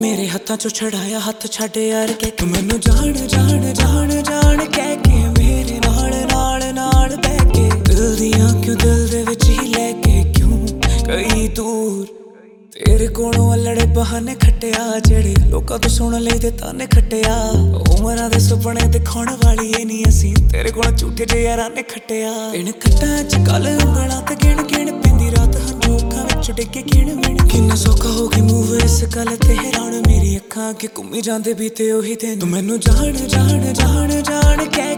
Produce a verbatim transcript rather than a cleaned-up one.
मेरे हत्थां चों छड़ाया हत्थ छड्ड यार के तू मैनू जान जान जान जान कह के मेरे नाल नाल नाल बह के दिल दियां क्यों दिल दे विच ही लेके क्यों कई दूर तेरे कोलों अल्लड़े बहाने खट्टिया जेड़े लोकां तो सुन लईदे ताने खट्टिया उमरां दे सुपने दिखाउण वाली ए नी असीं तेरे कोलों झूठे जे यारां ने खट्टिया इन खट्टां च गल उंगलां ते गिण गिण पैंदी रात हंझू अखां विच डिगे गिण मिण किन्ना सौखा हो गई मूव इस गल ते हैरान मेरी अखां अगे घूमी जांदे बीते ओही दिन तू मैनू जान जान जान जान कह